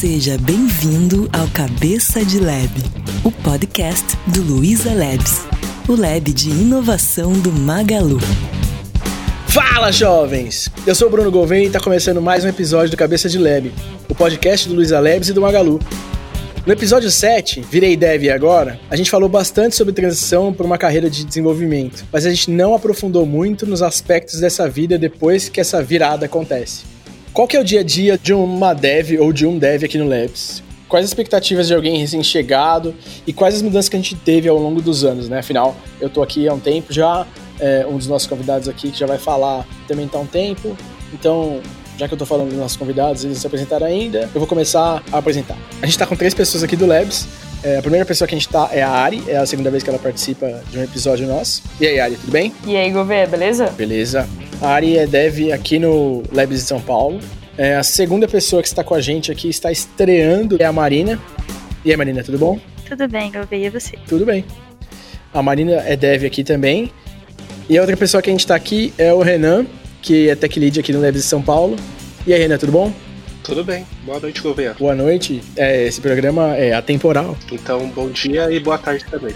Seja bem-vindo ao Cabeça de Lab, o podcast do Luiza Labs, o lab de inovação do Magalu. Fala, jovens! Eu sou o Bruno Gouveia e está começando mais um episódio do Cabeça de Lab, o podcast do Luiza Labs e do Magalu. No episódio 7, Virei Dev Agora, a gente falou bastante sobre transição para uma carreira de desenvolvimento, mas a gente não aprofundou muito nos aspectos dessa vida depois que essa virada acontece. Qual que é o dia a dia de uma dev ou de um dev aqui no Labs? Quais as expectativas de alguém recém-chegado e quais as mudanças que a gente teve ao longo dos anos, né? Afinal, eu tô aqui há um tempo já, um dos nossos convidados aqui que já vai falar também tá há um tempo, então... Já que eu tô falando dos nossos convidados, eles não se apresentaram ainda, eu vou começar a apresentar. A gente tá com 3 pessoas aqui do Labs. A primeira pessoa que a gente tá é a Ari, é a segunda vez que ela participa de um episódio nosso. E aí, Ari, tudo bem? E aí, Gouveia, beleza? Beleza. A Ari é dev aqui no Labs de São Paulo. A segunda pessoa que está com a gente aqui está estreando é a Marina. E aí, Marina, tudo bom? Tudo bem, Gouveia, e você? Tudo bem. A Marina é dev aqui também. E a outra pessoa que a gente tá aqui é o Renan, que é Tech Lead aqui no Labs de São Paulo. E aí, Renan, tudo bom? Tudo bem. Boa noite, Gouveia. Boa noite. Esse programa é atemporal. Então, bom dia e boa tarde também.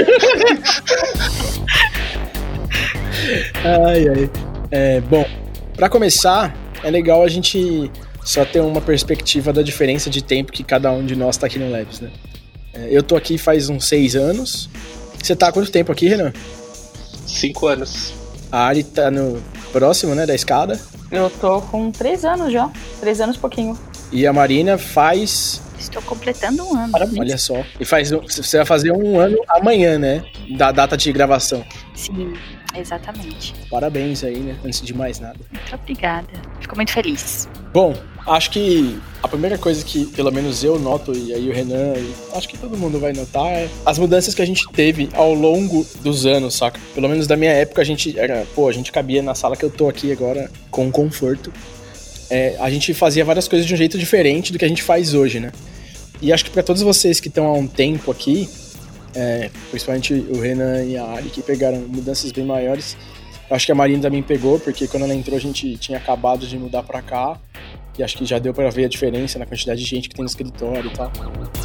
Bom, pra começar, é legal a gente só ter uma perspectiva da diferença de tempo que cada um de nós tá aqui no Labs, né? Eu tô aqui faz uns 6 anos. Você tá há quanto tempo aqui, Renan? 5 anos. A Ari tá no próximo, né, da escada. Eu tô com 3 anos já. 3 anos e pouquinho. E a Marina faz... Estou completando 1 ano. Parabéns. Olha só. E você vai fazer 1 ano amanhã, né? Da data de gravação. Sim, exatamente. Parabéns aí, né? Antes de mais nada. Muito obrigada. Fico muito feliz. Bom, acho que a primeira coisa que pelo menos eu noto, e aí o Renan, e acho que todo mundo vai notar, é as mudanças que a gente teve ao longo dos anos, saca? Pelo menos da minha época a gente cabia na sala que eu tô aqui agora com conforto. A gente fazia várias coisas de um jeito diferente do que a gente faz hoje, né? E acho que pra todos vocês que estão há um tempo aqui, principalmente o Renan e a Ari, que pegaram mudanças bem maiores, acho que a Marina também pegou, porque quando ela entrou a gente tinha acabado de mudar pra cá, e acho que já deu pra ver a diferença na quantidade de gente que tem no escritório e tal.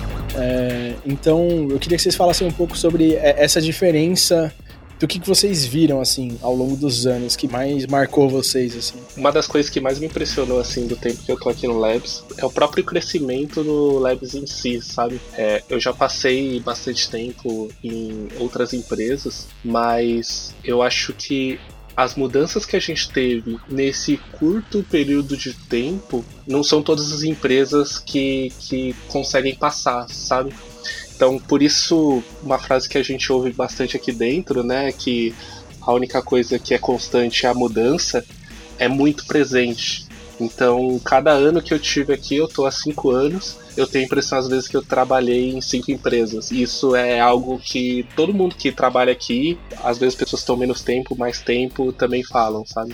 Então, eu queria que vocês falassem um pouco sobre essa diferença do que vocês viram, assim, ao longo dos anos, que mais marcou vocês, assim. Uma das coisas que mais me impressionou, assim, do tempo que eu tô aqui no Labs é o próprio crescimento do Labs em si, sabe? Eu já passei bastante tempo em outras empresas, mas eu acho que as mudanças que a gente teve nesse curto período de tempo não são todas as empresas que conseguem passar, sabe? Então, por isso, uma frase que a gente ouve bastante aqui dentro, né, que a única coisa que é constante é a mudança, é muito presente. Então, cada ano que eu tive aqui, eu tô há 5 anos, eu tenho a impressão às vezes que eu trabalhei em 5 empresas. Isso é algo que todo mundo que trabalha aqui, às vezes pessoas que estão menos tempo, mais tempo, também falam, sabe?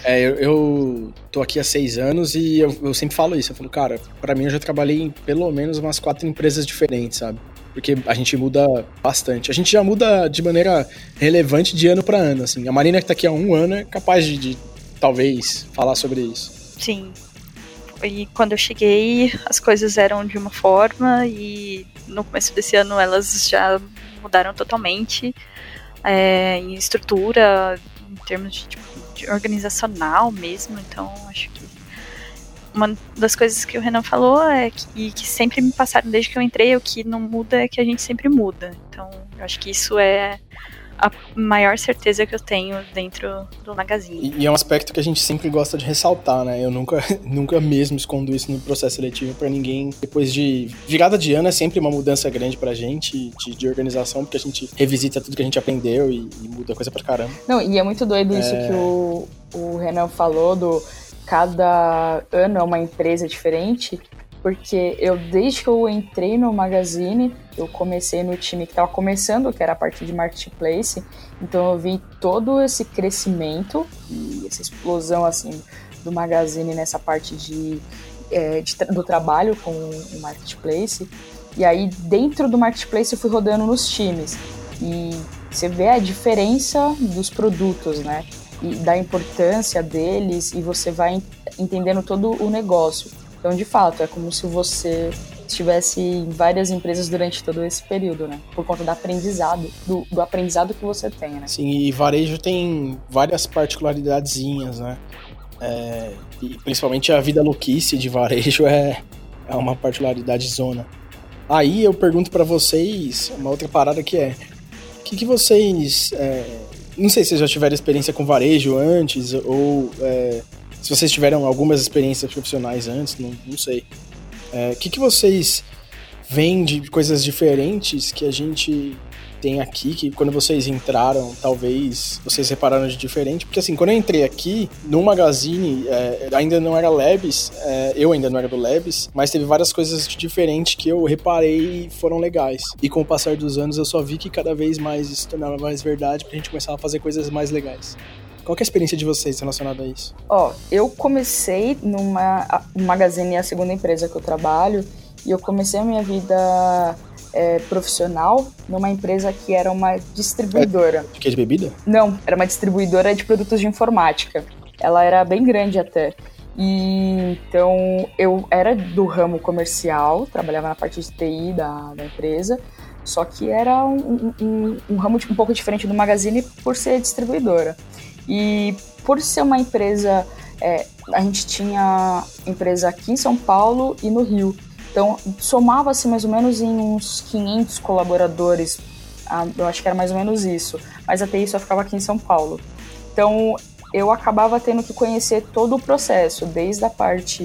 Eu tô aqui há 6 anos e eu sempre falo isso. Eu falo, cara, pra mim eu já trabalhei em pelo menos umas 4 empresas diferentes, sabe? Porque a gente muda bastante. A gente já muda de maneira relevante de ano pra ano, assim. A Marina que tá aqui há 1 ano é capaz de talvez falar sobre isso. Sim. E quando eu cheguei, as coisas eram de uma forma e no começo desse ano elas já mudaram totalmente em estrutura, em termos de organizacional mesmo. Então, acho que uma das coisas que o Renan falou que sempre me passaram desde que eu entrei, o que não muda é que a gente sempre muda. Então, eu acho que isso é a maior certeza que eu tenho dentro do Magazine. E é um aspecto que a gente sempre gosta de ressaltar, né? Eu nunca mesmo escondo isso no processo seletivo pra ninguém. Depois de virada de ano é sempre uma mudança grande pra gente de organização, porque a gente revisita tudo que a gente aprendeu e muda coisa pra caramba. Não, e é muito doido isso que o Renan falou do cada ano é uma empresa diferente, porque desde que eu entrei no Magazine, eu comecei no time que estava começando, que era a parte de Marketplace, então eu vi todo esse crescimento e essa explosão assim, do Magazine nessa parte do trabalho com o Marketplace, e aí dentro do Marketplace eu fui rodando nos times, e você vê a diferença dos produtos, né? E da importância deles, e você vai entendendo todo o negócio. Então, de fato, é como se você estivesse em várias empresas durante todo esse período, né? Por conta do aprendizado, do aprendizado que você tem, né? Sim, e varejo tem várias particularidadezinhas, né? E principalmente a vida louquice de varejo é uma particularidade zona. Aí eu pergunto pra vocês uma outra parada que é: o que vocês... não sei se vocês já tiveram experiência com varejo antes, ou se vocês tiveram algumas experiências profissionais antes, não sei. O que vocês veem de coisas diferentes que a gente tem aqui, que quando vocês entraram, talvez vocês repararam de diferente? Porque assim, quando eu entrei aqui, no Magazine, ainda não era Labs, eu ainda não era do Labs, mas teve várias coisas de diferente que eu reparei e foram legais. E com o passar dos anos, eu só vi que cada vez mais isso tornava mais verdade pra gente começar a fazer coisas mais legais. Qual que é a experiência de vocês relacionada a isso? Eu comecei no Magazine, é a segunda empresa que eu trabalho, e eu comecei a minha vida profissional numa empresa que era uma distribuidora. De que, de bebida? Não, era uma distribuidora de produtos de informática. Ela era bem grande até. E então eu era do ramo comercial, trabalhava na parte de TI da empresa, só que era um ramo um pouco diferente do Magazine por ser distribuidora. E por ser uma empresa, a gente tinha empresa aqui em São Paulo e no Rio. Então, somava-se mais ou menos em uns 500 colaboradores, eu acho que era mais ou menos isso, mas a TI só ficava aqui em São Paulo. Então, eu acabava tendo que conhecer todo o processo, desde a parte,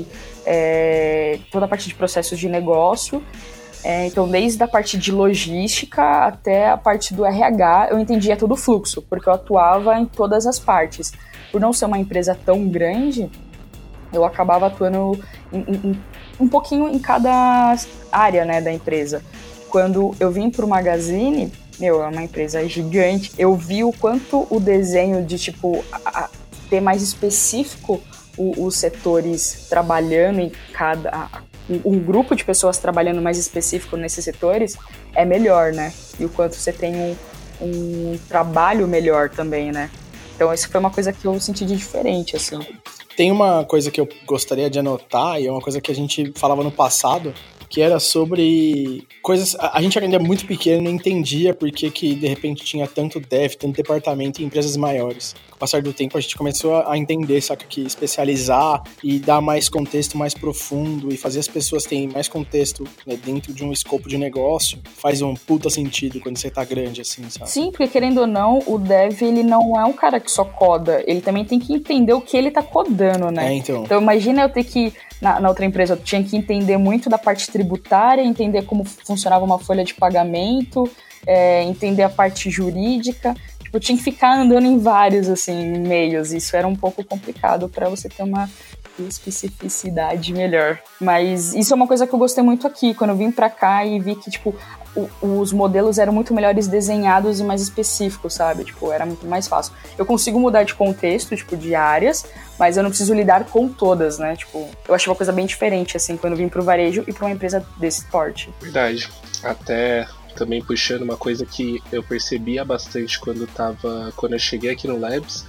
toda a parte de processos de negócio, então desde a parte de logística até a parte do RH, eu entendia todo o fluxo, porque eu atuava em todas as partes. Por não ser uma empresa tão grande, eu acabava atuando um pouquinho em cada área, né, da empresa. Quando eu vim pro Magazine, é uma empresa gigante, eu vi o quanto o desenho de, ter mais específico os setores trabalhando em um grupo de pessoas trabalhando mais específico nesses setores é melhor, né? E o quanto você tem um trabalho melhor também, né? Então, isso foi uma coisa que eu senti de diferente, assim. Tem uma coisa que eu gostaria de anotar, e é uma coisa que a gente falava no passado, que era sobre coisas... A gente ainda é muito pequeno, não entendia por que de repente tinha tanto dev, tanto departamento em empresas maiores. Com o passar do tempo, a gente começou a entender, saca, que especializar e dar mais contexto mais profundo e fazer as pessoas terem mais contexto, né, dentro de um escopo de negócio faz um puta sentido quando você tá grande, assim, sabe? Sim, porque querendo ou não, o dev, ele não é um cara que só coda, ele também tem que entender o que ele tá codando, né? Então imagina eu ter que... Na outra empresa, eu tinha que entender muito da parte tributária, entender como funcionava uma folha de pagamento, entender a parte jurídica. Eu tinha que ficar andando em vários, assim, meios. Isso era um pouco complicado para você ter uma especificidade melhor. Mas isso é uma coisa que eu gostei muito aqui, quando eu vim pra cá e vi que, os modelos eram muito melhores desenhados e mais específicos, sabe? Era muito mais fácil. Eu consigo mudar de contexto, de áreas, mas eu não preciso lidar com todas, né? Eu achei uma coisa bem diferente, assim, quando eu vim pro varejo e pra uma empresa desse porte. Verdade. Até também puxando uma coisa que eu percebia bastante quando eu cheguei aqui no Labs,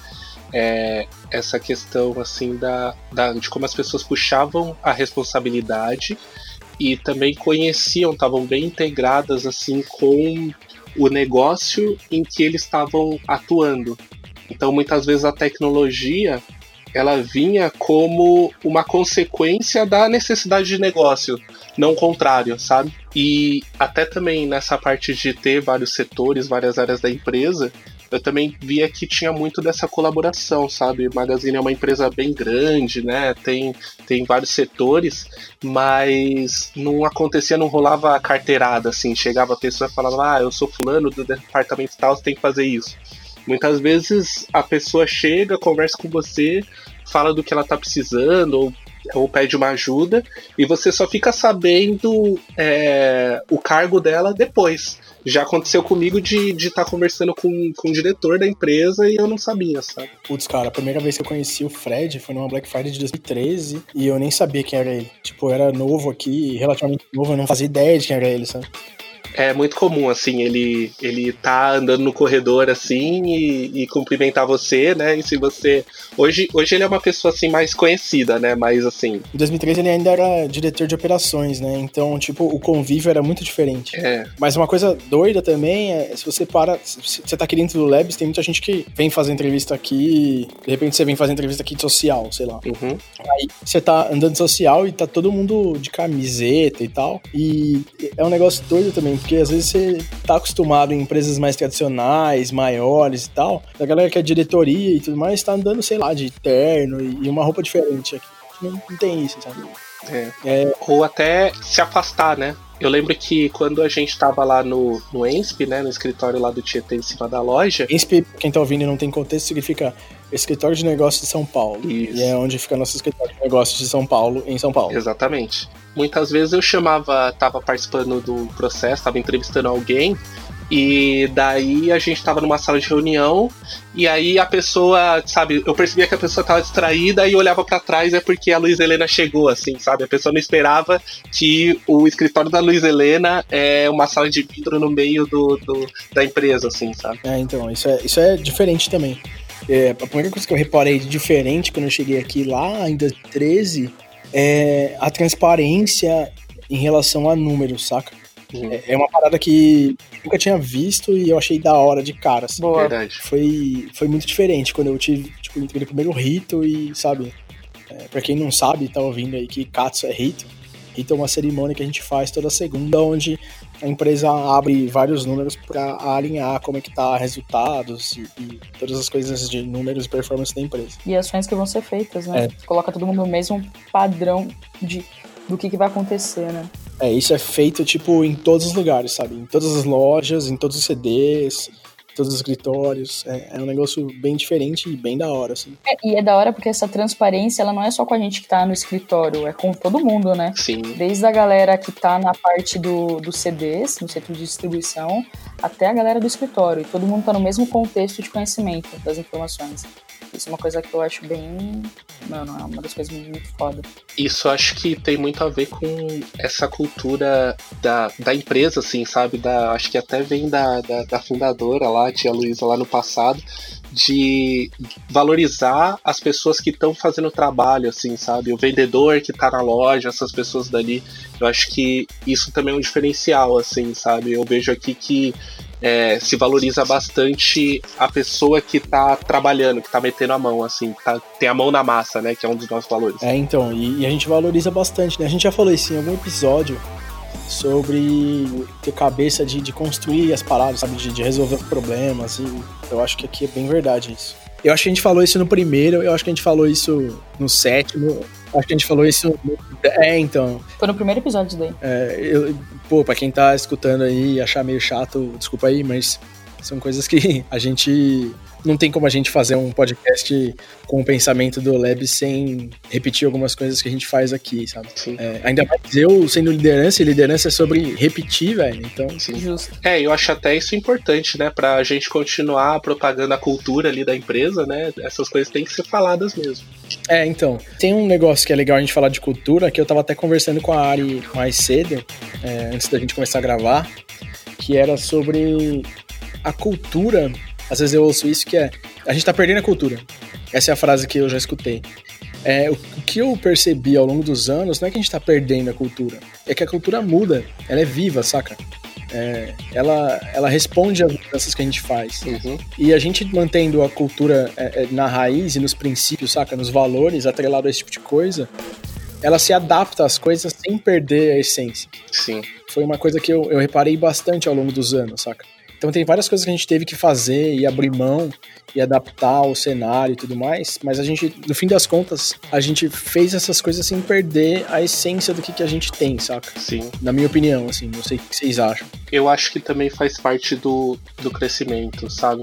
essa questão, assim, de como as pessoas puxavam a responsabilidade e também estavam bem integradas, assim, com o negócio em que eles estavam atuando. Então, muitas vezes a tecnologia, ela vinha como uma consequência da necessidade de negócio, não o contrário, sabe? E até também nessa parte de ter vários setores, várias áreas da empresa, eu também via que tinha muito dessa colaboração, sabe? O Magazine é uma empresa bem grande, né? Tem vários setores, mas não acontecia, não rolava carteirada, assim. Chegava a pessoa e falava, eu sou fulano do departamento tal, você tem que fazer isso. Muitas vezes a pessoa chega, conversa com você, fala do que ela tá precisando, ou pede uma ajuda, e você só fica sabendo o cargo dela depois. Já aconteceu comigo de estar conversando com o diretor da empresa e eu não sabia, sabe? Putz, cara, a primeira vez que eu conheci o Fred foi numa Black Friday de 2013 e eu nem sabia quem era ele. Eu era novo aqui, relativamente novo, eu não fazia ideia de quem era ele, sabe? É muito comum, assim, ele tá andando no corredor, assim, e cumprimentar você, né? E se você... Hoje ele é uma pessoa, assim, mais conhecida, né? Mas, assim... Em 2003 ele ainda era diretor de operações, né? Então, tipo, o convívio era muito diferente. Mas uma coisa doida também é, se você tá aqui dentro do Labs, tem muita gente que vem fazer entrevista aqui, de repente você vem fazer entrevista aqui de social, sei lá. Aí você tá andando social e tá todo mundo de camiseta e tal. E é um negócio doido também, porque às vezes você tá acostumado em empresas mais tradicionais, maiores e tal, a galera que é diretoria e tudo mais tá andando, sei lá, de terno e uma roupa diferente aqui. Não tem isso, sabe? Ou até se afastar, né? Eu lembro que quando a gente tava lá no ENSP, né, no escritório lá do Tietê, em cima da loja... ENSP, quem tá ouvindo e não tem contexto, significa Escritório de Negócios de São Paulo. Isso. E é onde fica nosso escritório de negócios de São Paulo, em São Paulo. Exatamente. Muitas vezes eu tava participando do processo, tava entrevistando alguém, e daí a gente tava numa sala de reunião, e aí a pessoa, sabe, eu percebia que a pessoa tava distraída e olhava pra trás, é porque a Luiza Helena chegou, assim, sabe? A pessoa não esperava que o escritório da Luiza Helena é uma sala de vidro no meio da empresa, assim, sabe? Então, isso é diferente também. A primeira coisa que eu reparei de diferente quando eu cheguei aqui lá em 2013 é a transparência em relação a números, saca? É uma parada que eu nunca tinha visto e eu achei da hora de cara, assim. Boa. Verdade. Foi muito diferente quando eu tive, tipo, entrei no primeiro rito e, sabe, pra quem não sabe, tá ouvindo aí que Katsu é rito. Rito é uma cerimônia que a gente faz toda segunda, onde a empresa abre vários números pra alinhar como é que tá resultados e todas as coisas de números e performance da empresa. E ações que vão ser feitas, né? Coloca todo mundo no mesmo padrão do que vai acontecer, né? Isso é feito, tipo, em todos os lugares, sabe? Em todas as lojas, em todos os CDs, em todos os escritórios. É um negócio bem diferente e bem da hora, assim. E é da hora porque essa transparência, ela não é só com a gente que tá no escritório, é com todo mundo, né? Sim. Desde a galera que tá na parte dos CDs, no centro de distribuição, até a galera do escritório. E todo mundo tá no mesmo contexto de conhecimento das informações. Isso é uma coisa que eu acho bem... Mano, é uma das coisas muito foda. Isso acho que tem muito a ver com essa cultura da empresa, assim, sabe? Acho que até vem da fundadora lá, a tia Luísa, lá no passado, de valorizar as pessoas que estão fazendo o trabalho, assim, sabe? O vendedor que tá na loja, essas pessoas dali. Eu acho que isso também é um diferencial, assim, sabe? Eu vejo aqui que se valoriza bastante a pessoa que tá trabalhando, que tá metendo a mão, assim, tem a mão na massa, né, que é um dos nossos valores. Então, e a gente valoriza bastante, né? A gente já falou isso em algum episódio sobre ter cabeça de construir as paradas, sabe, de resolver os problemas, e eu acho que aqui é bem verdade isso. Eu acho que a gente falou isso no primeiro, eu acho que a gente falou isso no 7º, acho que a gente falou isso então. Foi no primeiro episódio daí. Pra quem tá escutando aí e achar meio chato, desculpa aí, mas são coisas que a gente... Não tem como a gente fazer um podcast com o pensamento do Lab sem repetir algumas coisas que a gente faz aqui, sabe? Ainda mais eu sendo liderança, e liderança é sobre repetir, velho. Então, sim. Justo. Eu acho até isso importante, né? Pra gente continuar propagando a cultura ali da empresa, né? Essas coisas têm que ser faladas mesmo. Então, tem um negócio que é legal a gente falar de cultura, que eu tava até conversando com a Ari mais cedo, antes da gente começar a gravar, que era sobre a cultura. Às vezes eu ouço isso, que a gente tá perdendo a cultura. Essa é a frase que eu já escutei. O que eu percebi ao longo dos anos não é que a gente tá perdendo a cultura, é que a cultura muda, ela é viva, saca? Ela responde às mudanças que a gente faz. E a gente mantendo a cultura na raiz e nos princípios, saca? Nos valores, atrelado a esse tipo de coisa, ela se adapta às coisas sem perder a essência. Sim. Foi uma coisa que eu reparei bastante ao longo dos anos, saca? Então tem várias coisas que a gente teve que fazer e abrir mão e adaptar ao cenário e tudo mais, mas a gente, no fim das contas, a gente fez essas coisas sem perder a essência do que a gente tem, saca? Sim. Na minha opinião, assim, não sei o que vocês acham. Eu acho que também faz parte do crescimento, sabe?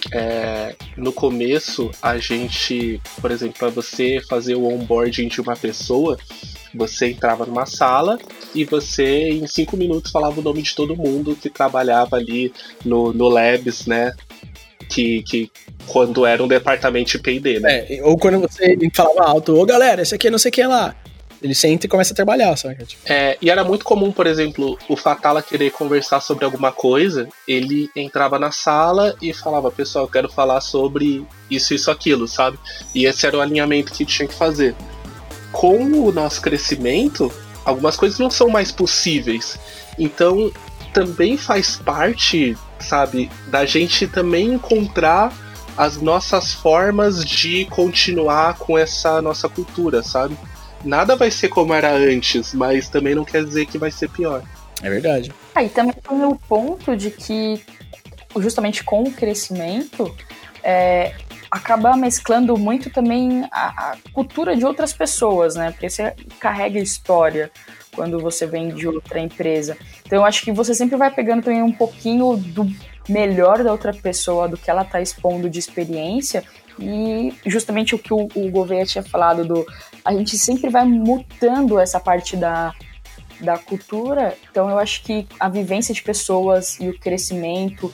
No começo, a gente, por exemplo, para você fazer o onboarding de uma pessoa, você entrava numa sala e você, em 5 minutos, falava o nome de todo mundo que trabalhava ali no Labs, né? Que quando era um departamento de P&D, né? Ou quando você falava alto, galera, esse aqui é não sei quem lá. Ele senta e começa a trabalhar, sabe? E era muito comum, por exemplo, o Fatala querer conversar sobre alguma coisa, ele entrava na sala e falava, pessoal, eu quero falar sobre isso, aquilo, sabe? E esse era o alinhamento que tinha que fazer. Com o nosso crescimento, algumas coisas não são mais possíveis. Então, também faz parte, sabe, da gente também encontrar as nossas formas de continuar com essa nossa cultura, sabe? Nada vai ser como era antes, mas também não quer dizer que vai ser pior. É verdade. E também tem o ponto de que, justamente com o crescimento, acaba mesclando muito também a cultura de outras pessoas, né? Porque você carrega história quando você vem de outra empresa. Então eu acho que você sempre vai pegando também um pouquinho do melhor da outra pessoa, do que ela está expondo de experiência, e justamente o que o Gouveia tinha falado, a gente sempre vai mutando essa parte da cultura. Então eu acho que a vivência de pessoas e o crescimento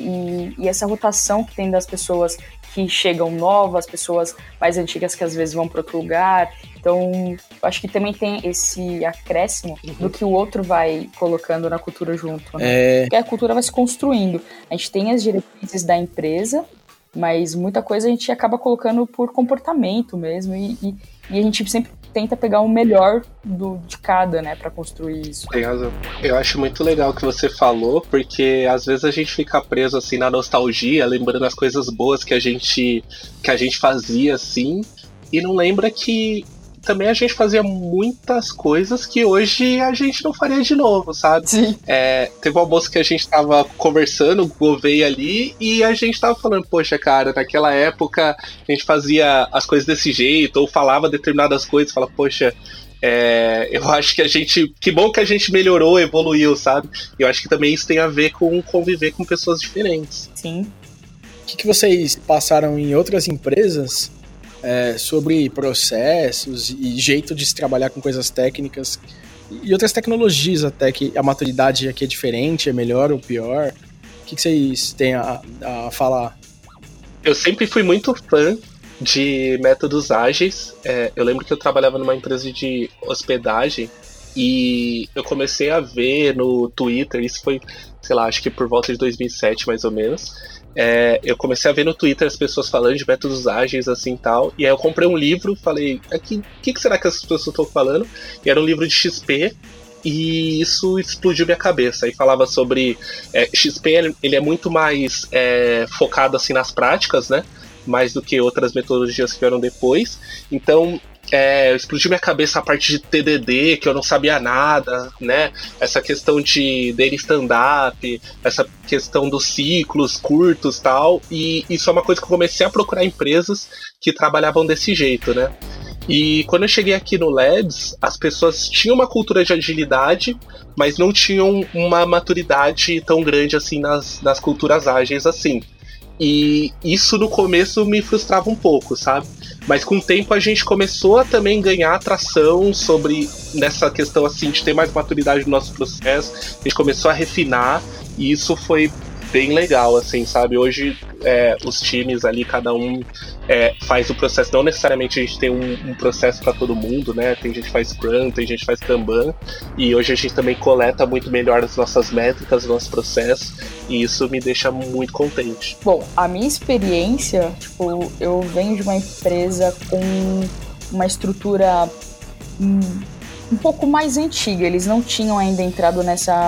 e essa rotação que tem das pessoas que chegam novas, pessoas mais antigas que às vezes vão para outro lugar. Então eu acho que também tem esse acréscimo do que o outro vai colocando na cultura junto, né? Porque a cultura vai se construindo. A gente tem as diretrizes da empresa, mas muita coisa a gente acaba colocando por comportamento mesmo, e a gente sempre tenta pegar o melhor de cada, né, pra construir isso. Tem razão. Eu acho muito legal o que você falou, porque às vezes a gente fica preso assim na nostalgia, lembrando as coisas boas que a gente fazia assim, e não lembra que também a gente fazia muitas coisas que hoje a gente não faria de novo, sabe? Sim. Teve um almoço que a gente tava conversando, o Gouveia ali, e a gente tava falando, poxa, cara, naquela época a gente fazia as coisas desse jeito, ou falava determinadas coisas, fala, poxa, eu acho que que bom que a gente melhorou, evoluiu, sabe? Eu acho que também isso tem a ver com conviver com pessoas diferentes. Sim. O que vocês passaram em outras empresas sobre processos e jeito de se trabalhar com coisas técnicas e outras tecnologias, até que a maturidade aqui é diferente, é melhor ou pior? O que vocês têm a falar? Eu sempre fui muito fã de métodos ágeis. Eu lembro que eu trabalhava numa empresa de hospedagem e eu comecei a ver no Twitter, isso foi, sei lá, acho que por volta de 2007 mais ou menos. Eu comecei a ver no Twitter as pessoas falando de métodos ágeis assim e tal, e aí eu comprei um livro, falei, o que será que essas pessoas estão falando? E era um livro de XP, e isso explodiu minha cabeça. Aí falava sobre XP, ele é muito mais focado assim nas práticas, né? Mais do que outras metodologias que vieram depois. Então explodiu minha cabeça a parte de TDD, que eu não sabia nada, né? Essa questão de daily stand-up, essa questão dos ciclos curtos e tal. E isso é uma coisa que eu comecei a procurar empresas que trabalhavam desse jeito, né? E quando eu cheguei aqui no Labs, as pessoas tinham uma cultura de agilidade, mas não tinham uma maturidade tão grande assim nas culturas ágeis assim. E isso no começo me frustrava um pouco, sabe? Mas com o tempo a gente começou a também ganhar atração nessa questão assim de ter mais maturidade no nosso processo. A gente começou a refinar e isso foi bem legal, assim, sabe? Hoje os times ali, cada um faz o processo. Não necessariamente a gente tem um processo para todo mundo, né? Tem gente que faz Scrum, tem gente que faz Kanban. E hoje a gente também coleta muito melhor as nossas métricas, os nossos processos. E isso me deixa muito contente. Bom, a minha experiência, eu venho de uma empresa com uma estrutura um pouco mais antiga. Eles não tinham ainda entrado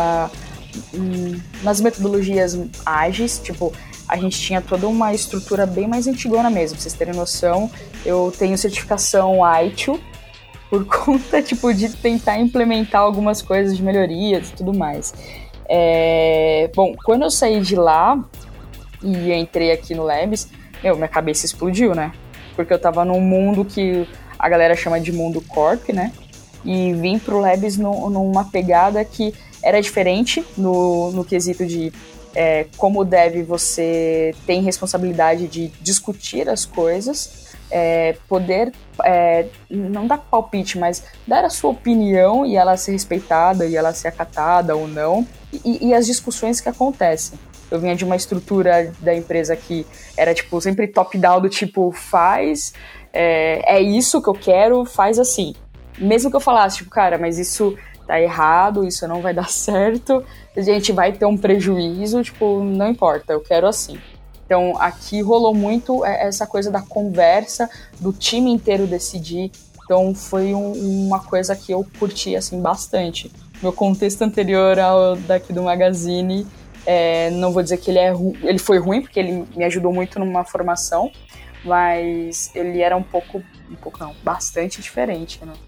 nas metodologias ágeis. A gente tinha toda uma estrutura bem mais antigona mesmo. Pra vocês terem noção, eu tenho certificação ITIL por conta, de tentar implementar algumas coisas de melhorias e tudo mais. Bom, quando eu saí de lá e entrei aqui no Labs, minha cabeça explodiu, né? Porque eu tava num mundo que a galera chama de mundo corp, né? E vim pro Labs numa pegada que era diferente no quesito de como deve você tem responsabilidade de discutir as coisas, poder não dar palpite, mas dar a sua opinião e ela ser respeitada e ela ser acatada ou não, e as discussões que acontecem. Eu vinha de uma estrutura da empresa que era sempre top-down, do faz, é isso que eu quero, faz assim. mesmo que eu falasse, tipo, cara, mas isso tá errado, isso não vai dar certo, a gente vai ter um prejuízo, tipo, não importa, eu quero assim. Então, aqui rolou muito essa coisa da conversa, do time inteiro decidir. Então, foi uma coisa que eu curti, assim, bastante. Meu contexto anterior ao daqui do Magazine, não vou dizer que ele foi ruim, porque ele me ajudou muito numa formação, mas ele era bastante diferente, né?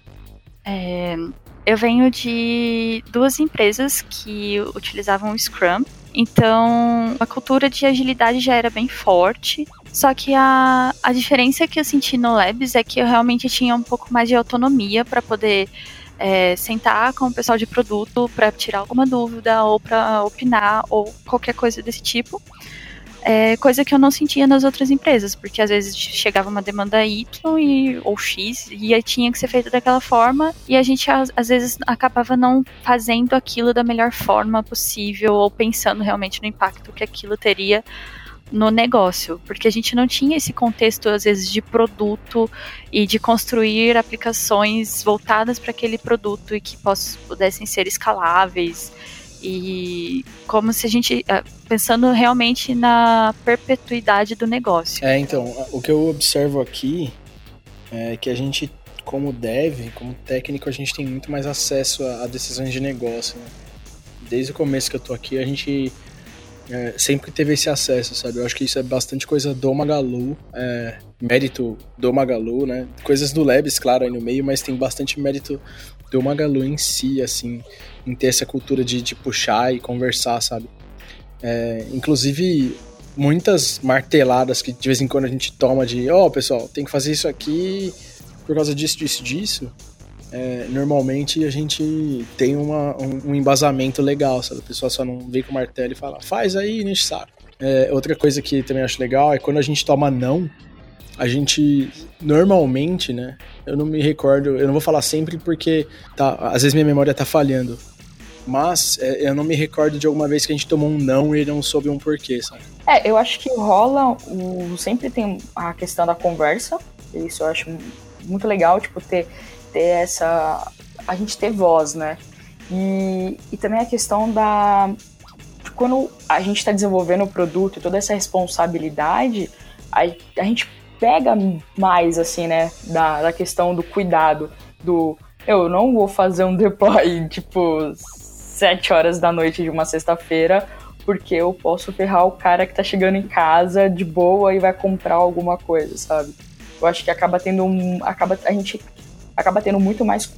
Eu venho de 2 empresas que utilizavam o Scrum, então a cultura de agilidade já era bem forte, só que a diferença que eu senti no Labs é que eu realmente tinha um pouco mais de autonomia para poder sentar com o pessoal de produto para tirar alguma dúvida ou para opinar ou qualquer coisa desse tipo. Coisa que eu não sentia nas outras empresas, porque às vezes chegava uma demanda Y ou X e aí tinha que ser feita daquela forma e a gente às vezes acabava não fazendo aquilo da melhor forma possível ou pensando realmente no impacto que aquilo teria no negócio, porque a gente não tinha esse contexto às vezes de produto e de construir aplicações voltadas para aquele produto e que pudessem ser escaláveis. E como se a gente, pensando realmente na perpetuidade do negócio. Então, o que eu observo aqui é que a gente, como dev, como técnico, a gente tem muito mais acesso a decisões de negócio, né? Desde o começo que eu tô aqui, a gente sempre teve esse acesso, sabe? Eu acho que isso é bastante coisa do Magalu, mérito do Magalu, né? Coisas do Labs, claro, aí no meio, mas tem bastante mérito do Magalu em si, assim, em ter essa cultura de puxar e conversar, sabe? Inclusive, muitas marteladas que de vez em quando a gente toma de pessoal, tem que fazer isso aqui por causa disso. Normalmente a gente tem um embasamento legal, sabe? A pessoa só não vem com o martelo e fala, faz aí, enche saco. Outra coisa que também acho legal é quando a gente toma não, a gente normalmente, né? Eu não me recordo, eu não vou falar sempre porque às vezes minha memória tá falhando. Mas eu não me recordo de alguma vez que a gente tomou um não e não soube um porquê, sabe? Eu acho que rola, sempre tem a questão da conversa, isso eu acho muito legal, tipo, ter a gente ter voz, né? E também a questão de quando a gente está desenvolvendo o produto e toda essa responsabilidade, a gente pega mais, assim, né, da questão do cuidado, eu não vou fazer um deploy, tipo, 7 horas da noite de uma sexta-feira, porque eu posso ferrar o cara que tá chegando em casa de boa e vai comprar alguma coisa, sabe? Eu acho que a gente acaba tendo muito mais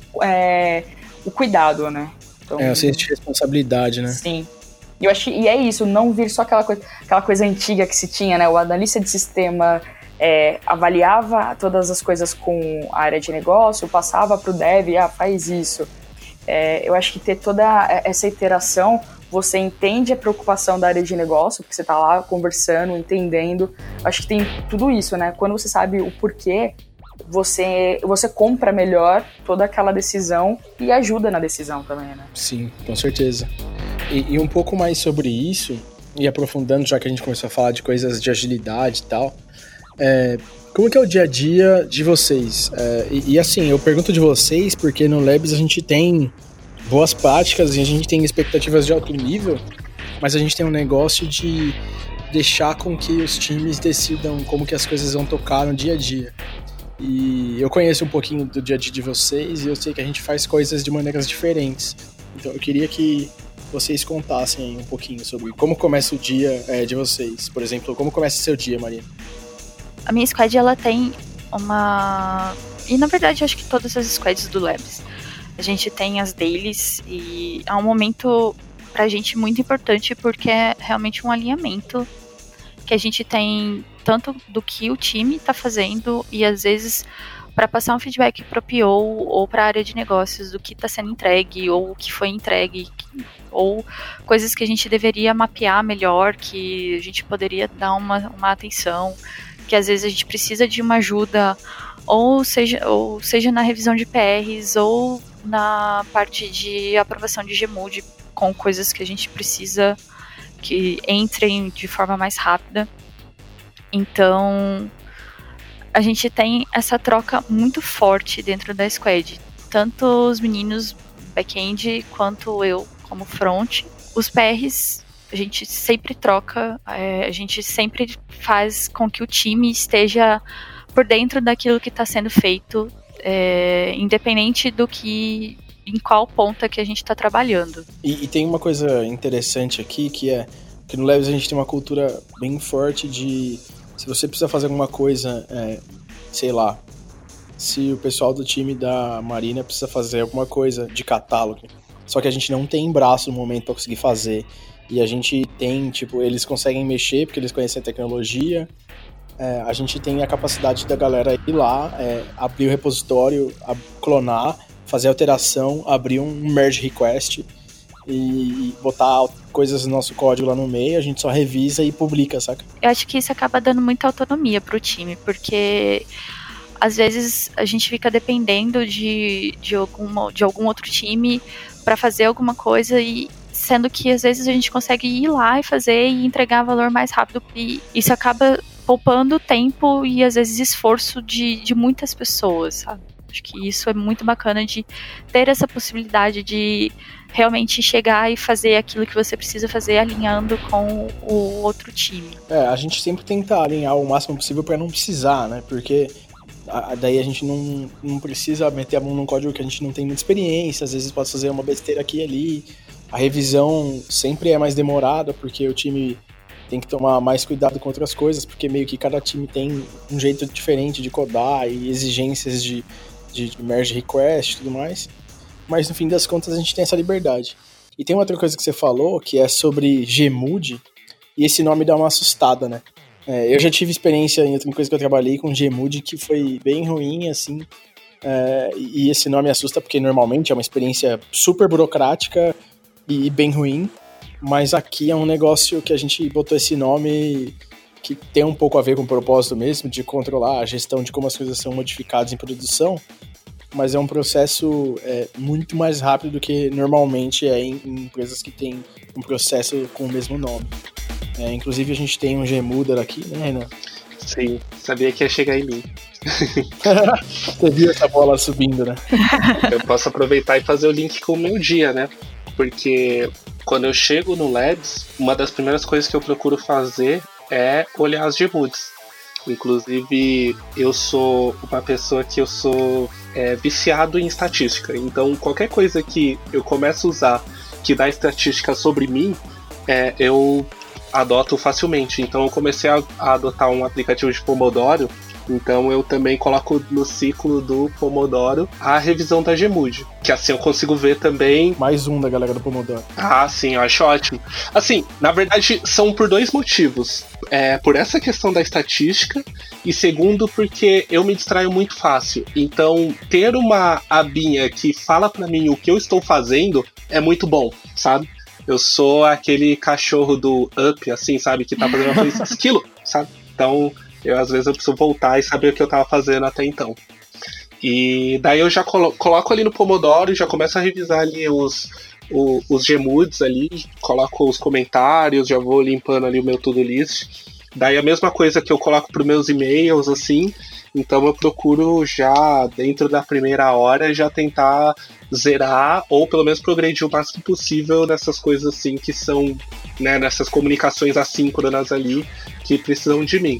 o cuidado, né? Então, o senso de responsabilidade, né? Sim. E é isso, não vir só aquela coisa antiga que se tinha, né? O analista de sistema avaliava todas as coisas com a área de negócio, passava pro dev, faz isso. Eu acho que ter toda essa iteração, você entende a preocupação da área de negócio, porque você tá lá conversando, entendendo. Acho que tem tudo isso, né? Quando você sabe o porquê, você compra melhor toda aquela decisão e ajuda na decisão também, né? Sim, com certeza. E um pouco mais sobre isso, e aprofundando, já que a gente começou a falar de coisas de agilidade e tal, como que é o dia a dia de vocês? E assim, eu pergunto de vocês porque no Labs a gente tem boas práticas e a gente tem expectativas de alto nível, mas a gente tem um negócio de deixar com que os times decidam como que as coisas vão tocar no dia a dia. E eu conheço um pouquinho do dia a dia de vocês e eu sei que a gente faz coisas de maneiras diferentes. Então eu queria que vocês contassem aí um pouquinho sobre como começa o dia de vocês. Por exemplo, como começa o seu dia, Maria? A minha squad, ela tem uma... E na verdade, eu acho que todas as squads do Labs, a gente tem as dailies e é um momento pra gente muito importante porque é realmente um alinhamento que a gente tem tanto do que o time tá fazendo e às vezes para passar um feedback pro PO ou para a área de negócios do que está sendo entregue ou o que foi entregue ou coisas que a gente deveria mapear melhor, que a gente poderia dar uma atenção, que às vezes a gente precisa de uma ajuda ou seja na revisão de PRs ou na parte de aprovação de GMUD com coisas que a gente precisa que entrem de forma mais rápida. Então a gente tem essa troca muito forte dentro da squad, tanto os meninos back-end quanto eu como front. Os PRs, a gente sempre troca, a gente sempre faz com que o time esteja por dentro daquilo que está sendo feito, independente do que, em qual ponta que a gente está trabalhando. E tem uma coisa interessante aqui, que é que no Labs a gente tem uma cultura bem forte de, se você precisa fazer alguma coisa, sei lá, se o pessoal do time da Marina precisa fazer alguma coisa de catálogo, só que a gente não tem braço no momento para conseguir fazer, e a gente tem, tipo, eles conseguem mexer porque eles conhecem a tecnologia, a gente tem a capacidade da galera ir lá, abrir o repositório, clonar, fazer alteração, abrir um merge request e botar coisas no nosso código lá no meio, a gente só revisa e publica, saca? Eu acho que isso acaba dando muita autonomia pro time, porque às vezes a gente fica dependendo de algum outro time para fazer alguma coisa, e sendo que às vezes a gente consegue ir lá e fazer e entregar valor mais rápido, e isso acaba poupando tempo e às vezes esforço de muitas pessoas, sabe? Acho que isso é muito bacana, de ter essa possibilidade de realmente chegar e fazer aquilo que você precisa fazer alinhando com o outro time. A gente sempre tenta alinhar o máximo possível para não precisar, né? Porque daí a gente não precisa meter a mão num código que a gente não tem muita experiência, às vezes pode fazer uma besteira aqui e ali. A revisão sempre é mais demorada, porque o time tem que tomar mais cuidado com outras coisas, porque meio que cada time tem um jeito diferente de codar e exigências de merge request e tudo mais. Mas no fim das contas a gente tem essa liberdade. E tem uma outra coisa que você falou, que é sobre Gmood, e esse nome dá uma assustada, né? Eu já tive experiência em outra coisa que eu trabalhei com Gmood que foi bem ruim, assim, e esse nome assusta porque normalmente é uma experiência super burocrática e bem ruim, mas aqui é um negócio que a gente botou esse nome que tem um pouco a ver com o propósito mesmo, de controlar a gestão de como as coisas são modificadas em produção, mas é um processo muito mais rápido do que normalmente é em empresas que têm um processo com o mesmo nome. Inclusive a gente tem um Gmooder aqui, né, Renan? Sim, sabia que ia chegar em mim. Você viu essa bola subindo, né? Eu posso aproveitar e fazer o link com o meu dia, né? Porque quando eu chego no Labs, uma das primeiras coisas que eu procuro fazer é olhar as Gmoods. Inclusive, eu sou uma pessoa que eu sou viciado em estatística. Então, qualquer coisa que eu começo a usar que dá estatística sobre mim, eu adoto facilmente. Então, eu comecei a adotar um aplicativo de Pomodoro. Então eu também coloco no ciclo do Pomodoro a revisão da Gmood, que assim eu consigo ver também... Mais um da galera do Pomodoro. Ah, sim, eu acho ótimo. Assim, na verdade são por dois motivos. Por essa questão da estatística, e segundo porque eu me distraio muito fácil. Então ter uma abinha que fala pra mim o que eu estou fazendo é muito bom, sabe? Eu sou aquele cachorro do Up, assim, sabe? Que tá fazendo uma coisa esquilo, sabe? Então... às vezes eu preciso voltar e saber o que eu tava fazendo até então. E daí eu já coloco ali no Pomodoro e já começo a revisar ali os Gmoods ali, coloco os comentários, já vou limpando ali o meu to-do list. Daí a mesma coisa que eu coloco pros meus e-mails, assim, então eu procuro já, dentro da primeira hora, já tentar zerar, ou pelo menos progredir o máximo possível nessas coisas assim que são, né, nessas comunicações assíncronas ali que precisam de mim.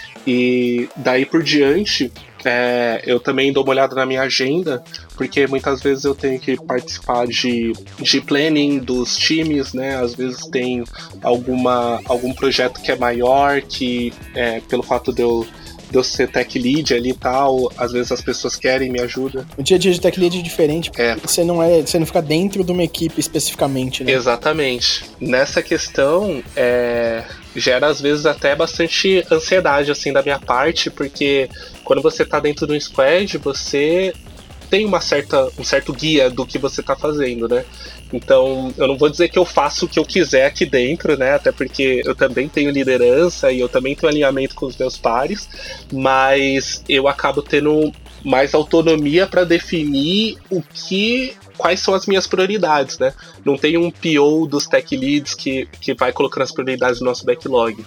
E daí por diante, eu também dou uma olhada na minha agenda, porque muitas vezes eu tenho que participar de planning dos times, né? Às vezes tem algum projeto que é maior, que pelo fato de eu ser tech lead ali e tal, às vezes as pessoas querem me ajuda. O dia a dia de tech lead é diferente, porque você não fica dentro de uma equipe especificamente, né? Exatamente. Nessa questão, gera às vezes até bastante ansiedade assim da minha parte, porque quando você tá dentro de um squad, você tem um certo guia do que você tá fazendo, né? Então, eu não vou dizer que eu faço o que eu quiser aqui dentro, né? Até porque eu também tenho liderança e eu também tenho alinhamento com os meus pares, mas eu acabo tendo mais autonomia para definir quais são as minhas prioridades, né? Não tem um PO dos tech leads que vai colocando as prioridades no nosso backlog.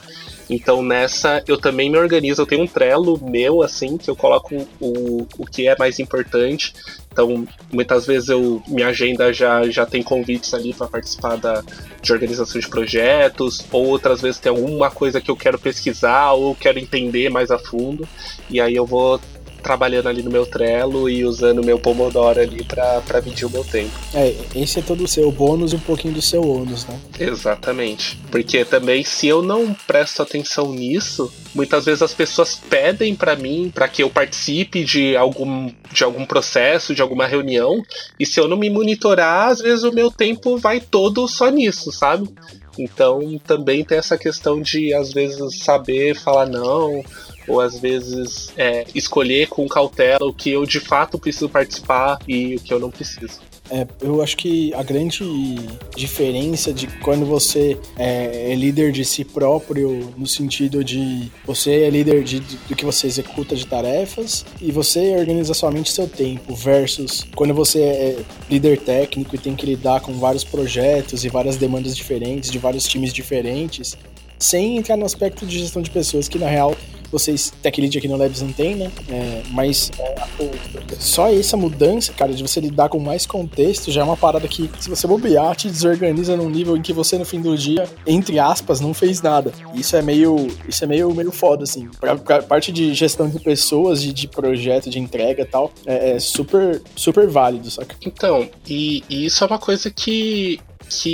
Então nessa eu também me organizo, eu tenho um Trello meu, assim, que eu coloco o que é mais importante. Então, muitas vezes minha agenda já tem convites ali para participar de organização de projetos, ou outras vezes tem alguma coisa que eu quero pesquisar ou quero entender mais a fundo, e aí eu vou trabalhando ali no meu Trello e usando o meu Pomodoro ali para medir o meu tempo. Esse é todo o seu bônus e um pouquinho do seu ônus, né? Exatamente. Porque também, se eu não presto atenção nisso, muitas vezes as pessoas pedem para mim, para que eu participe de algum processo, de alguma reunião, e se eu não me monitorar, às vezes o meu tempo vai todo só nisso, sabe? Então também tem essa questão de, às vezes, saber falar não, ou às vezes escolher com cautela o que eu de fato preciso participar e o que eu não preciso. Eu acho que a grande diferença de quando você é líder de si próprio, no sentido de você é líder do que você executa de tarefas e você organiza somente seu tempo, versus quando você é líder técnico e tem que lidar com vários projetos e várias demandas diferentes, de vários times diferentes, sem entrar no aspecto de gestão de pessoas, que na real vocês, Tech Lead aqui no Labs não tem, né? Mas só essa mudança, cara, de você lidar com mais contexto, já é uma parada que, se você bobear, te desorganiza num nível em que você, no fim do dia, entre aspas, não fez nada. Isso é meio foda, assim. Pra parte de gestão de pessoas, de projeto, de entrega e tal, é super, super válido, saca? Então, e isso é uma coisa que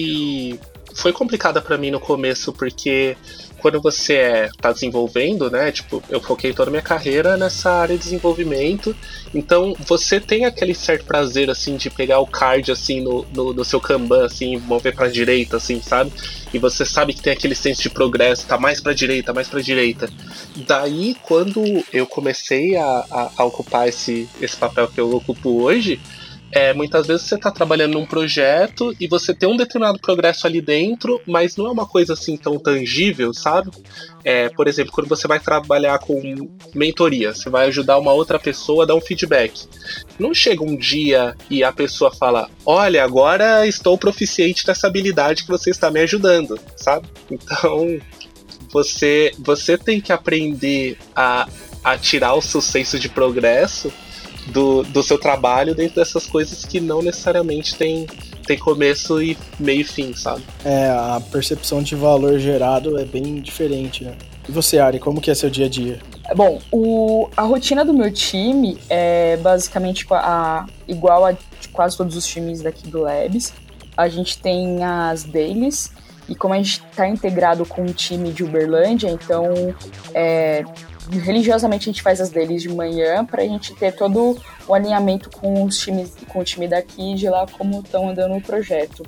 foi complicada pra mim no começo, porque quando você tá desenvolvendo, né, tipo, eu foquei toda a minha carreira nessa área de desenvolvimento, então você tem aquele certo prazer, assim, de pegar o card, assim, no seu Kanban, assim, mover pra direita, assim, sabe? E você sabe que tem aquele senso de progresso, tá mais pra direita, mais pra direita. Daí, quando eu comecei a ocupar esse papel que eu ocupo hoje, muitas vezes você está trabalhando num projeto e você tem um determinado progresso ali dentro, mas não é uma coisa assim tão tangível, sabe? Por exemplo, quando você vai trabalhar com mentoria, você vai ajudar uma outra pessoa a dar um feedback. Não chega um dia e a pessoa fala: olha, agora estou proficiente nessa habilidade que você está me ajudando, sabe? Então, você tem que aprender a tirar o seu senso de progresso do seu trabalho dentro dessas coisas que não necessariamente tem começo e meio e fim, sabe? A percepção de valor gerado é bem diferente, né? E você, Ari, como que é seu dia a dia? Bom, a rotina do meu time é basicamente igual a de quase todos os times daqui do Labs. A gente tem as dailies, e como a gente está integrado com um time de Uberlândia, então religiosamente a gente faz as dailies de manhã para a gente ter todo o alinhamento com o time daqui e de lá como estão andando o projeto.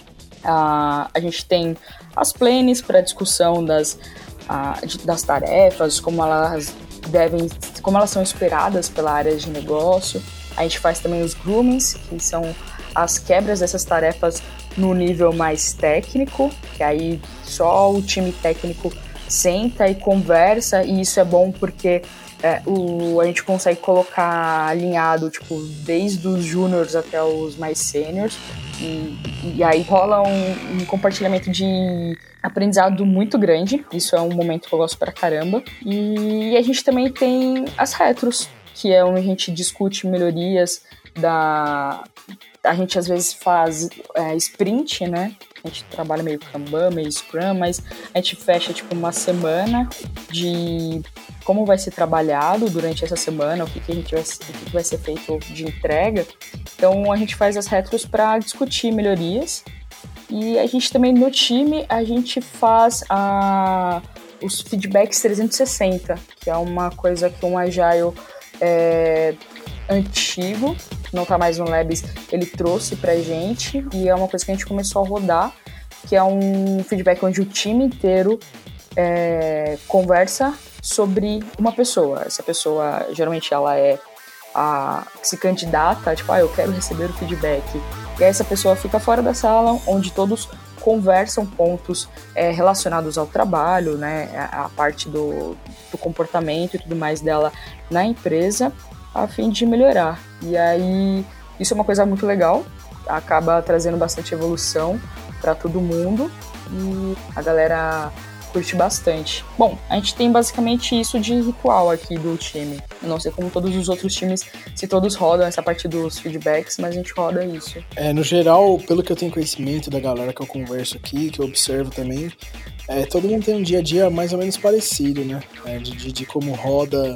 A gente tem as planes para discussão das tarefas, como elas são esperadas pela área de negócio. A gente faz também os groomings, que são as quebras dessas tarefas no nível mais técnico, que aí só o time técnico senta e conversa, e isso é bom porque a gente consegue colocar alinhado, tipo, desde os júniors até os mais sêniors, e aí rola um compartilhamento de aprendizado muito grande. Isso é um momento que eu gosto pra caramba. E a gente também tem as retros, que é onde a gente discute melhorias a gente às vezes faz sprint, né? A gente trabalha meio Kanban, meio Scrum, mas a gente fecha tipo uma semana de como vai ser trabalhado durante essa semana, o que vai ser feito de entrega. Então a gente faz as retros para discutir melhorias. E a gente também no time a gente faz os feedbacks 360, que é uma coisa que um Agile antigo, não tá mais no Labs, ele trouxe pra gente, e é uma coisa que a gente começou a rodar, que é um feedback onde o time inteiro conversa sobre uma pessoa. Essa pessoa, geralmente ela se candidata, tipo, eu quero receber o feedback. E aí essa pessoa fica fora da sala, onde todos conversam pontos relacionados ao trabalho, né, a parte do comportamento e tudo mais dela na empresa, a fim de melhorar. E aí, isso é uma coisa muito legal, acaba trazendo bastante evolução para todo mundo, e a galera curte bastante. Bom, a gente tem basicamente isso de ritual aqui do time. Eu não sei como todos os outros times, se todos rodam essa parte dos feedbacks, mas a gente roda isso. No geral, pelo que eu tenho conhecimento da galera que eu converso aqui, que eu observo também, todo mundo tem um dia a dia mais ou menos parecido, né? De como roda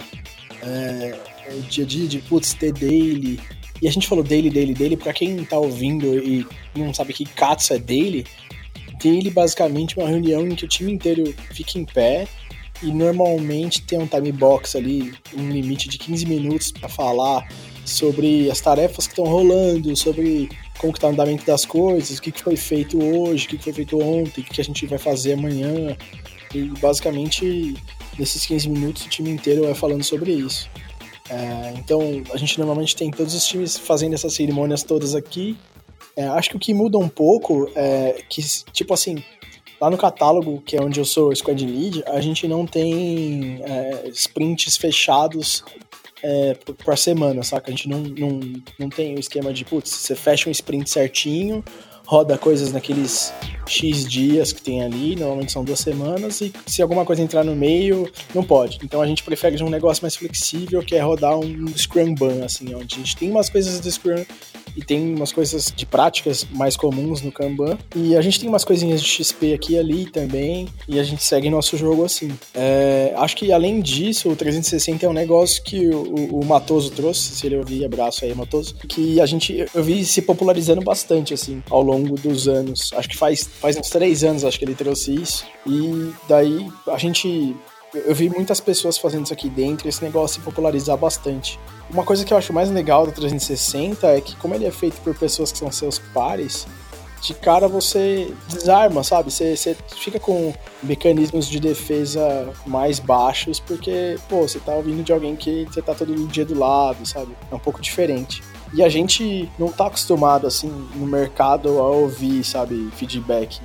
o dia a dia, de ter daily. E a gente falou daily, pra quem tá ouvindo e não sabe que Katsu é daily basicamente é uma reunião em que o time inteiro fica em pé e normalmente tem um time box ali, um limite de 15 minutos para falar sobre as tarefas que estão rolando, sobre como que tá o andamento das coisas, o que foi feito hoje, o que foi feito ontem, o que a gente vai fazer amanhã. E basicamente nesses 15 minutos o time inteiro vai falando sobre isso. Então a gente normalmente tem todos os times fazendo essas cerimônias todas aqui. Acho que o que muda um pouco é que, tipo assim, lá no catálogo, que é onde eu sou Squad Lead, a gente não tem sprints fechados por semana, saca? A gente não tem o esquema de, você fecha um sprint certinho, roda coisas naqueles X dias que tem ali, normalmente são 2 semanas, e se alguma coisa entrar no meio, não pode. Então a gente prefere um negócio mais flexível, que é rodar um Scrum Ban, assim, onde a gente tem umas coisas do Scrum e tem umas coisas de práticas mais comuns no Kanban, e a gente tem umas coisinhas de XP aqui e ali também, e a gente segue nosso jogo assim. Acho que além disso, o 360 é um negócio que o Matoso trouxe, se ele ouvir, abraço aí, Matoso, que eu vi se popularizando bastante, assim, ao longo dos anos. Acho que faz uns 3 anos, acho que ele trouxe isso, e daí eu vi muitas pessoas fazendo isso aqui dentro, esse negócio se popularizar bastante. Uma coisa que eu acho mais legal do 360 é que, como ele é feito por pessoas que são seus pares, de cara você desarma, sabe? Você fica com mecanismos de defesa mais baixos, porque, você tá ouvindo de alguém que você tá todo dia do lado, sabe? É um pouco diferente. E a gente não tá acostumado, assim, no mercado a ouvir, sabe, feedback.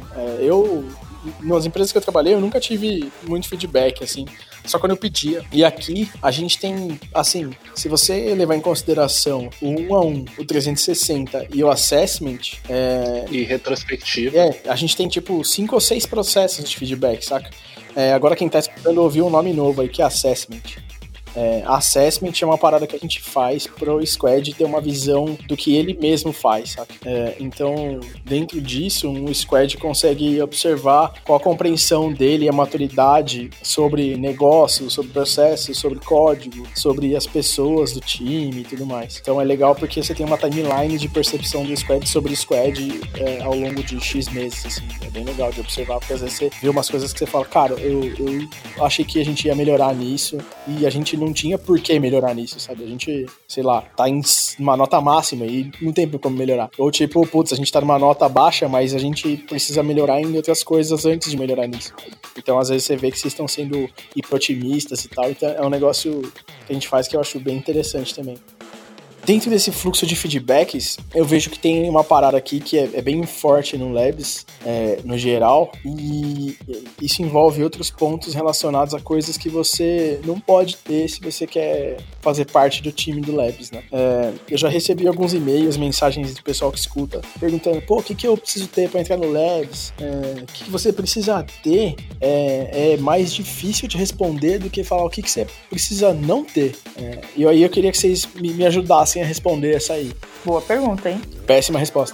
Nas empresas que eu trabalhei, eu nunca tive muito feedback, assim, só quando eu pedia. E aqui, a gente tem, assim, se você levar em consideração o 1 a 1, o 360 e o assessment... E retrospectiva. A gente tem, 5 ou 6 processos de feedback, saca? Agora quem tá escutando ouviu um nome novo aí, que é assessment. Assessment é uma parada que a gente faz pro squad ter uma visão do que ele mesmo faz, sabe? Então, dentro disso, um squad consegue observar qual a compreensão dele e a maturidade sobre negócio, sobre processo, sobre código, sobre as pessoas do time e tudo mais. Então é legal porque você tem uma timeline de percepção do squad sobre o squad ao longo de X meses, assim. É bem legal de observar, porque às vezes você vê umas coisas que você fala, cara, eu achei que a gente ia melhorar nisso e a gente não tinha por que melhorar nisso, sabe? A gente, sei lá, tá em uma nota máxima e não tem como melhorar. Ou a gente tá numa nota baixa, mas a gente precisa melhorar em outras coisas antes de melhorar nisso. Então, às vezes, você vê que vocês estão sendo hiper-otimistas e tal, então é um negócio que a gente faz que eu acho bem interessante também. Dentro desse fluxo de feedbacks, eu vejo que tem uma parada aqui que é bem forte no Labs, no geral, e isso envolve outros pontos relacionados a coisas que você não pode ter se você quer fazer parte do time do Labs, né? Eu já recebi alguns e-mails, mensagens do pessoal que escuta, perguntando, o que eu preciso ter para entrar no Labs? O que você precisa ter é mais difícil de responder do que falar o que você precisa não ter. E aí eu queria que vocês me ajudassem a responder essa aí. Boa pergunta, hein? Péssima resposta.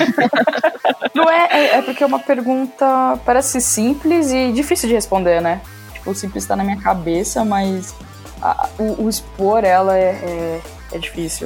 Não é porque é uma pergunta parece simples e difícil de responder, né? O simples tá na minha cabeça, mas o expor ela é difícil.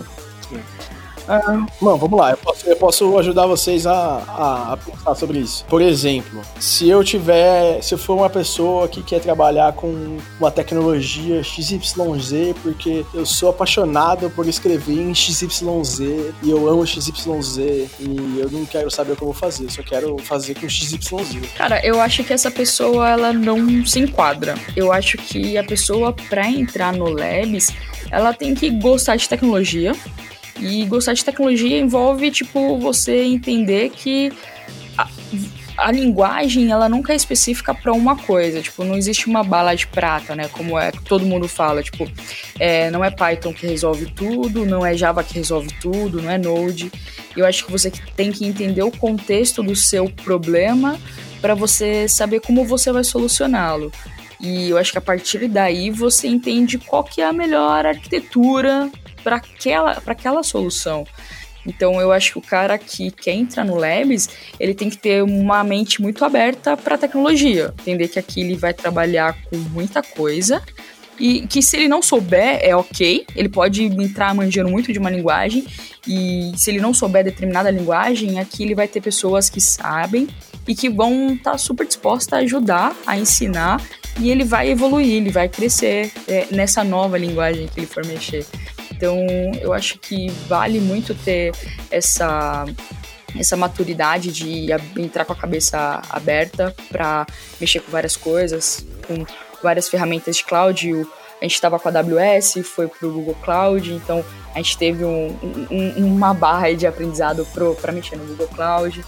Mano, vamos lá, eu posso ajudar vocês a pensar sobre isso. Por exemplo, se eu for uma pessoa que quer trabalhar com uma tecnologia XYZ, porque eu sou apaixonado por escrever em XYZ e eu amo XYZ e eu não quero saber o que eu vou fazer, eu só quero fazer com XYZ. Cara, eu acho que essa pessoa, ela não se enquadra. Eu acho que a pessoa, pra entrar no Labs, ela tem que gostar de tecnologia. E gostar de tecnologia envolve, você entender que a linguagem, ela nunca é específica para uma coisa, tipo, não existe uma bala de prata, né, como é que todo mundo fala, tipo, não é Python que resolve tudo, não é Java que resolve tudo, não é Node. Eu acho que você tem que entender o contexto do seu problema para você saber como você vai solucioná-lo. E eu acho que a partir daí você entende qual que é a melhor arquitetura para aquela solução. Então eu acho que o cara que quer entrar no Labs, ele tem que ter uma mente muito aberta para a tecnologia, entender que aqui ele vai trabalhar com muita coisa e que se ele não souber é ok, ele pode entrar manjando muito de uma linguagem, e se ele não souber determinada linguagem, aqui ele vai ter pessoas que sabem e que vão estar super dispostas a ajudar, a ensinar, e ele vai evoluir, ele vai crescer nessa nova linguagem que ele for mexer. Então, eu acho que vale muito ter essa maturidade de entrar com a cabeça aberta para mexer com várias coisas, com várias ferramentas de cloud. A gente estava com a AWS, foi para o Google Cloud, então a gente teve uma barra de aprendizado para mexer no Google Cloud.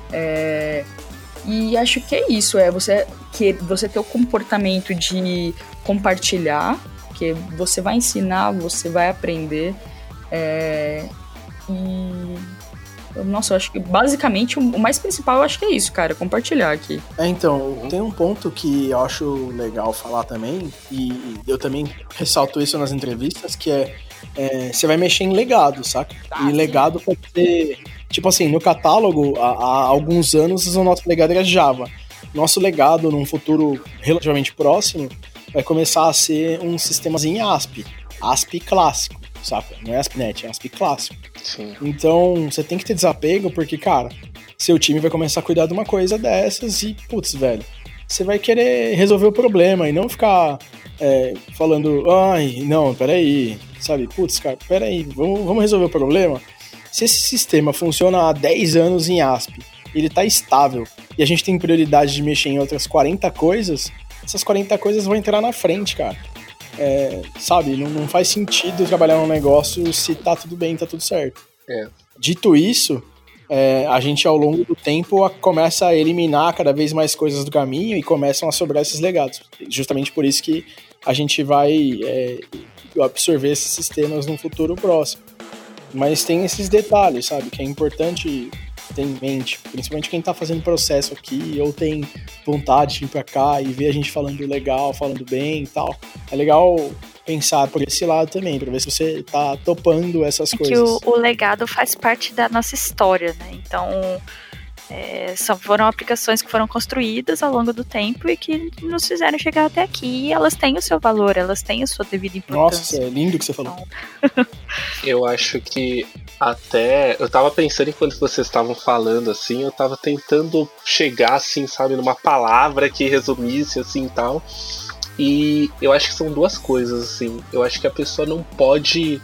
E acho que é isso, você ter o comportamento de compartilhar, porque você vai ensinar, você vai aprender. Nossa, eu acho que basicamente o mais principal eu acho que é isso, cara, compartilhar aqui. Então, tem um ponto que eu acho legal falar também, e eu também ressalto isso nas entrevistas, que você vai mexer em legado, saca? E legado pode ser, tipo assim, no catálogo, há alguns anos o nosso legado era Java. Nosso legado, num futuro relativamente próximo, vai começar a ser um sistemazinho ASP clássico, saca? Não é ASP.NET, é ASP clássico. Sim. Então, você tem que ter desapego, porque, cara, seu time vai começar a cuidar de uma coisa dessas e, putz, velho, você vai querer resolver o problema e não ficar falando, ai, não, peraí, sabe? Putz, cara, peraí, vamos resolver o problema? Se esse sistema funciona há 10 anos em ASP, ele tá estável, e a gente tem prioridade de mexer em outras 40 coisas, essas 40 coisas vão entrar na frente, cara. Sabe, não faz sentido trabalhar num negócio se tá tudo bem, tá tudo certo. Dito isso, a gente ao longo do tempo começa a eliminar cada vez mais coisas do caminho e começam a sobrar esses legados. Justamente por isso que a gente vai absorver esses sistemas no futuro próximo. Mas tem esses detalhes, sabe, que é importante ter em mente, principalmente quem tá fazendo processo aqui ou tem vontade de vir pra cá e ver a gente falando legal, falando bem e tal. É legal pensar por esse lado também, pra ver se você tá topando essas coisas. Que o legado faz parte da nossa história, né? Então, foram aplicações que foram construídas ao longo do tempo e que nos fizeram chegar até aqui, e elas têm o seu valor, elas têm a sua devida importância. Nossa, é lindo o que você falou. Então... Eu acho que eu tava pensando enquanto vocês estavam falando, assim, eu tava tentando chegar, assim, sabe, numa palavra que resumisse, assim, tal. E eu acho que são duas coisas, assim. Eu acho que a pessoa não pode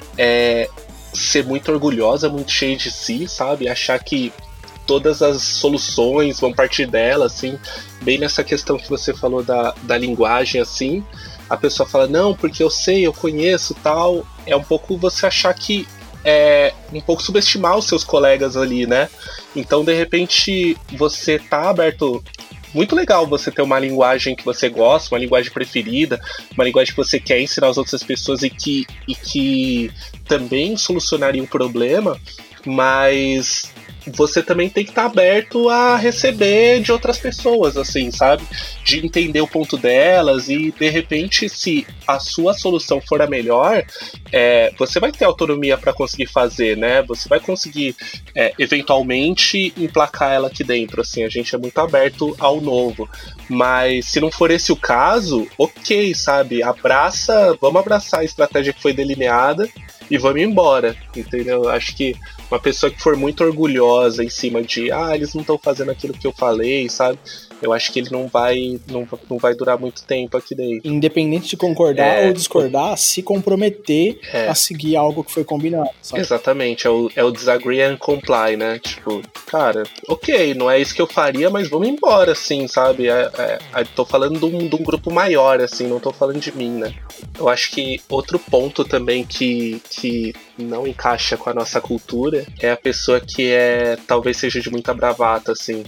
ser muito orgulhosa, muito cheia de si, sabe? Achar que todas as soluções vão partir dela, assim. Bem nessa questão que você falou da linguagem, assim. A pessoa fala, não, porque eu sei, eu conheço, tal. É um pouco você achar que um pouco subestimar os seus colegas ali, né? Então, de repente, você tá aberto. Muito legal você ter uma linguagem que você gosta, uma linguagem preferida, uma linguagem que você quer ensinar às outras pessoas e que também solucionaria um problema, mas você também tem que estar aberto a receber de outras pessoas, assim, sabe? De entender o ponto delas e, de repente, se a sua solução for a melhor, você vai ter autonomia para conseguir fazer, né? Você vai conseguir, eventualmente, emplacar ela aqui dentro, assim. A gente é muito aberto ao novo. Mas, se não for esse o caso, ok, sabe? Vamos abraçar a estratégia que foi delineada e vamos embora, entendeu? Acho que uma pessoa que for muito orgulhosa em cima de eles não estão fazendo aquilo que eu falei, sabe? Eu acho que ele não vai durar muito tempo aqui dentro. Independente de concordar ou discordar, se comprometer a seguir algo que foi combinado, sabe? Exatamente, é o disagree and comply, né? Tipo, cara, ok, não é isso que eu faria, mas vamos embora, assim, sabe? Tô falando de um grupo maior, assim, não tô falando de mim, né? Eu acho que outro ponto também que não encaixa com a nossa cultura é a pessoa que talvez seja de muita bravata, assim.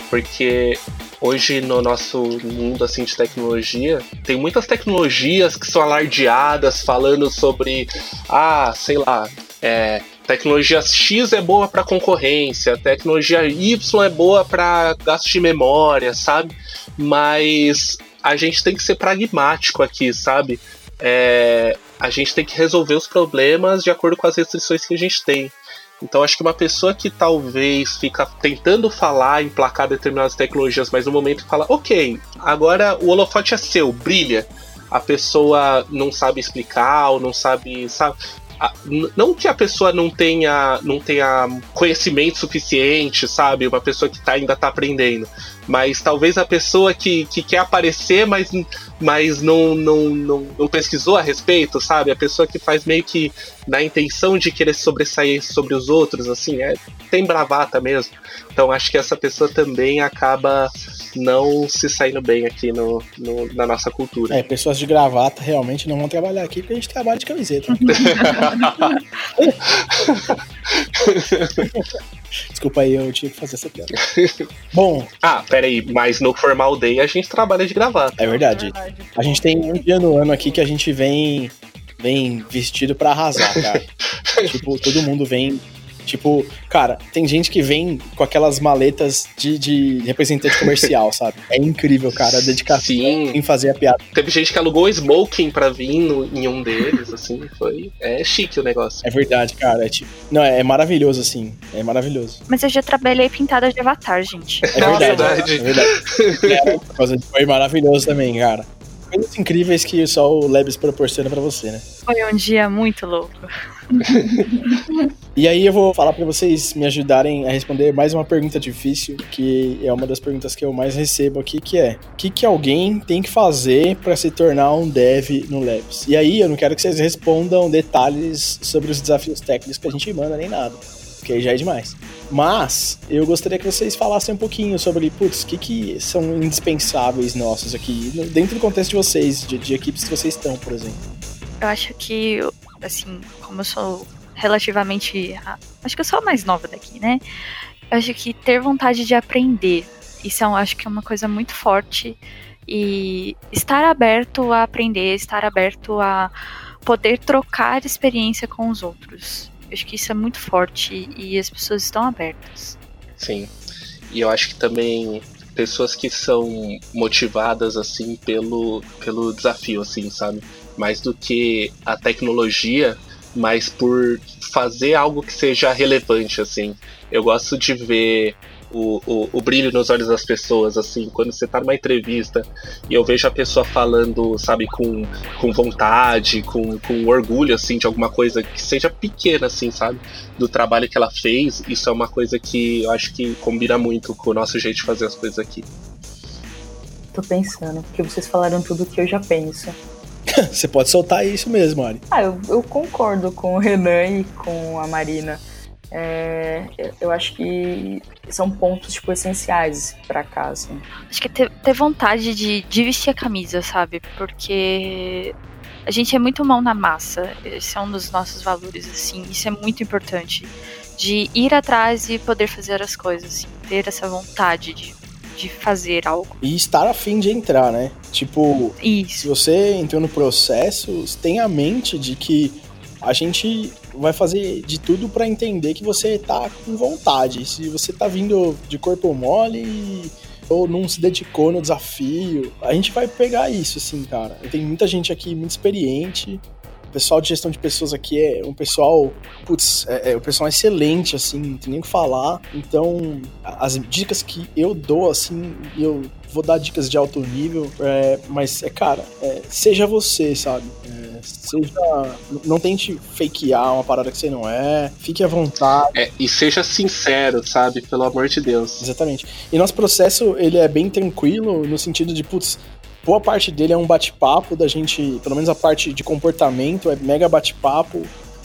Porque hoje no nosso mundo assim de tecnologia, tem muitas tecnologias que são alardeadas falando sobre, sei lá, tecnologia X é boa para concorrência, tecnologia Y é boa para gasto de memória, sabe? Mas a gente tem que ser pragmático aqui, sabe? A gente tem que resolver os problemas de acordo com as restrições que a gente tem. Então acho que uma pessoa que talvez fica tentando falar, emplacar determinadas tecnologias, mas no momento fala, ok, agora o holofote é seu, brilha. A pessoa não sabe explicar ou não sabe. Não que a pessoa não tenha conhecimento suficiente, sabe? Uma pessoa que ainda tá aprendendo. Mas talvez a pessoa que quer aparecer, mas não pesquisou a respeito, sabe? A pessoa que faz meio que na intenção de querer sobressair sobre os outros, assim, tem bravata mesmo. Então acho que essa pessoa também acaba não se saindo bem aqui na nossa cultura. Pessoas de gravata realmente não vão trabalhar aqui porque a gente trabalha de camiseta. Desculpa aí, eu tinha que fazer essa piada. Bom. Peraí, mas no Formal Day a gente trabalha de gravata. É verdade. A gente tem um dia no ano aqui que a gente vem vestido pra arrasar, cara. Tipo, todo mundo vem. Tipo, cara, tem gente que vem com aquelas maletas de representante comercial, sabe? É incrível, cara, a dedicação em fazer a piada. Teve gente que alugou smoking pra vir em um deles, assim, é chique o negócio. É verdade, cara, é maravilhoso, assim, é maravilhoso. Mas eu já trabalhei pintada de Avatar, gente. É verdade. Foi maravilhoso também, cara. Coisas incríveis que só o Labs proporciona pra você, né? Foi um dia muito louco. E aí eu vou falar pra vocês me ajudarem a responder mais uma pergunta difícil, que é uma das perguntas que eu mais recebo aqui, que é: o que alguém tem que fazer pra se tornar um dev no Labs? E aí eu não quero que vocês respondam detalhes sobre os desafios técnicos que a gente manda, nem nada, porque aí já é demais. Mas eu gostaria que vocês falassem um pouquinho sobre, o que são indispensáveis nossos aqui, dentro do contexto de vocês, de equipes que vocês estão, por exemplo. Eu acho que, assim, como eu sou relativamente... Acho que eu sou a mais nova daqui, né? Eu acho que ter vontade de aprender, isso eu acho que é uma coisa muito forte. E estar aberto a aprender, estar aberto a poder trocar experiência com os outros. Eu acho que isso é muito forte e as pessoas estão abertas. Sim, e eu acho que também pessoas que são motivadas, assim, pelo desafio, assim, sabe? Mais do que a tecnologia, mas por fazer algo que seja relevante, assim. Eu gosto de ver o brilho nos olhos das pessoas, assim, quando você tá numa entrevista e eu vejo a pessoa falando, sabe, com vontade, com orgulho, assim, de alguma coisa que seja pequena, assim, sabe, do trabalho que ela fez. Isso é uma coisa que eu acho que combina muito com o nosso jeito de fazer as coisas aqui. Tô pensando, porque vocês falaram tudo que eu já penso. Você pode soltar isso mesmo, Ari. Eu concordo com o Renan e com a Marina. Eu acho que são pontos, tipo, essenciais pra cá, assim. Acho que ter vontade de vestir a camisa, sabe? Porque a gente é muito mão na massa. Esse é um dos nossos valores, assim. Isso é muito importante. De ir atrás e poder fazer as coisas, assim. Ter essa vontade de fazer algo. E estar a fim de entrar, né? Tipo, isso. Se você entrou no processo, tenha a mente de que a gente vai fazer de tudo pra entender que você tá com vontade. Se você tá vindo de corpo mole ou não se dedicou no desafio, a gente vai pegar isso, assim, cara. Tem muita gente aqui muito experiente. O pessoal de gestão de pessoas aqui é um pessoal, um pessoal excelente, assim, não tem nem o que falar. Então, as dicas que eu dou, assim, eu vou dar dicas de alto nível, mas, cara, seja você, sabe? Não tente fakear uma parada que você não é, fique à vontade. E seja sincero, sabe? Pelo amor de Deus. Exatamente. E nosso processo, ele é bem tranquilo, no sentido de, boa parte dele é um bate-papo da gente, pelo menos a parte de comportamento é mega bate-papo,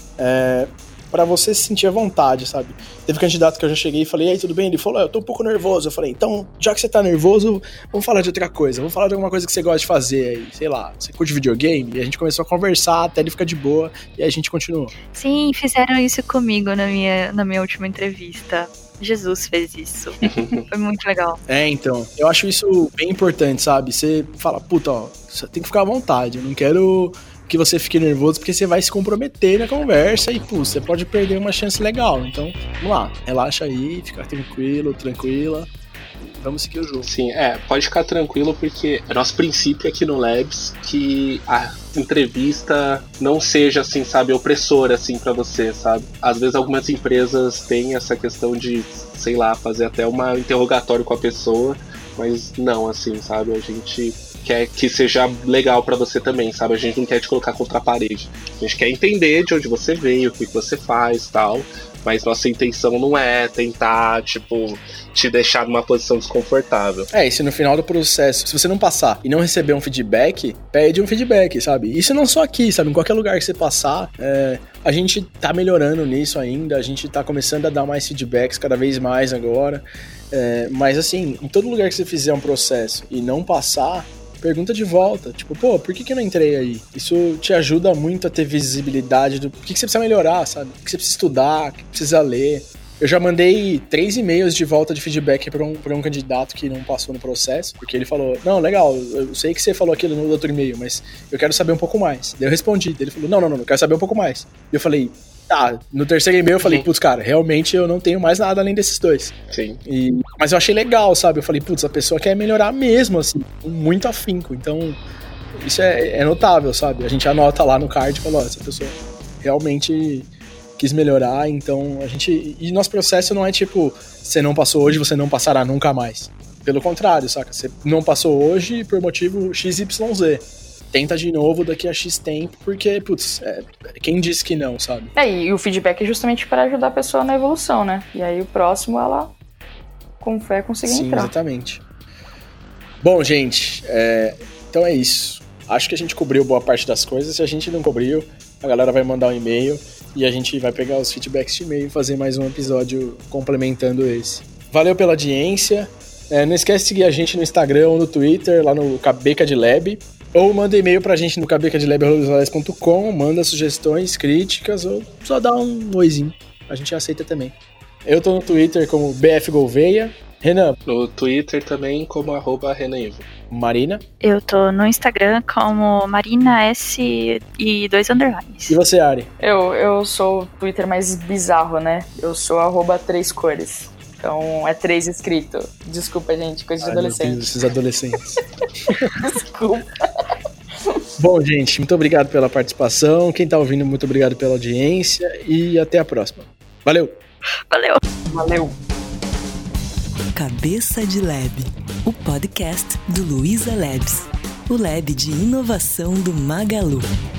pra você se sentir à vontade, sabe? Teve um candidato que eu já cheguei e falei, e aí, tudo bem? Ele falou, eu tô um pouco nervoso. Eu falei, então, já que você tá nervoso, vamos falar de outra coisa, vamos falar de alguma coisa que você gosta de fazer aí, sei lá, você curte videogame? E a gente começou a conversar até ele ficar de boa, e aí a gente continuou. Sim, fizeram isso comigo na minha última entrevista. Jesus fez isso. Foi muito legal. Então, eu acho isso bem importante, sabe? Você fala, puta, ó, você tem que ficar à vontade, eu não quero que você fique nervoso, porque você vai se comprometer na conversa e, pô, você pode perder uma chance legal. Então, vamos lá, relaxa aí, fica tranquilo, tranquila. Vamos seguir o jogo. Sim, pode ficar tranquilo, porque é nosso princípio aqui no Labs que a entrevista não seja, assim, sabe, opressora, assim, pra você, sabe? Às vezes algumas empresas têm essa questão de, sei lá, fazer até um interrogatório com a pessoa, mas não, assim, sabe? A gente quer que seja legal pra você também, sabe? A gente não quer te colocar contra a parede. A gente quer entender de onde você veio, o que você faz e tal, mas nossa intenção não é tentar, tipo, te deixar numa posição desconfortável. E se no final do processo, se você não passar e não receber um feedback, pede um feedback, sabe? Isso não só aqui, sabe? Em qualquer lugar que você passar, a gente tá melhorando nisso ainda, a gente tá começando a dar mais feedbacks cada vez mais agora, mas assim, em todo lugar que você fizer um processo e não passar, pergunta de volta, tipo, pô, por que eu não entrei aí? Isso te ajuda muito a ter visibilidade do que você precisa melhorar, sabe? O que você precisa estudar, o que precisa ler. Eu já mandei 3 e-mails de volta de feedback pra um candidato que não passou no processo, porque ele falou, não, legal, eu sei que você falou aquilo no outro e-mail, mas eu quero saber um pouco mais. Daí eu respondi, ele falou, não, eu quero saber um pouco mais. E eu falei, tá, no terceiro e-mail eu falei, putz, cara, realmente eu não tenho mais nada além desses 2. Sim. Mas eu achei legal, sabe? Eu falei, putz, a pessoa quer melhorar mesmo, assim, com muito afinco. Então, isso é notável, sabe? A gente anota lá no card e fala, ó, essa pessoa realmente quis melhorar, então a gente... E nosso processo não é tipo, você não passou hoje, você não passará nunca mais. Pelo contrário, saca? Você não passou hoje por motivo XYZ. Tenta de novo daqui a X tempo, porque, putz, quem disse que não, sabe? E o feedback é justamente para ajudar a pessoa na evolução, né? E aí o próximo, ela, com fé, conseguir entrar. Sim, exatamente. Bom, gente, então é isso. Acho que a gente cobriu boa parte das coisas. Se a gente não cobriu, a galera vai mandar um e-mail e a gente vai pegar os feedbacks de e-mail e fazer mais um episódio complementando esse. Valeu pela audiência. Não esquece de seguir a gente no Instagram ou no Twitter, lá no Cabeca de Lab. Ou manda e-mail pra gente no cabecadilab.com, manda sugestões, críticas, ou só dá um oizinho. A gente aceita também. Eu tô no Twitter como BFGouveia. Renan. No Twitter também como @RenanIvo. Marina. Eu tô no Instagram como Marina S e 2 underlines. E você, Ari? Eu sou o Twitter mais bizarro, né? Eu sou @3cores. Então é 3 escrito. Desculpa, gente, coisa de adolescente. Meu Deus, esses adolescentes. Desculpa. Bom, gente, muito obrigado pela participação. Quem tá ouvindo, muito obrigado pela audiência. E até a próxima. Valeu! Valeu! Cabeça de Lab, o podcast do Luiza Labs, o lab de inovação do Magalu.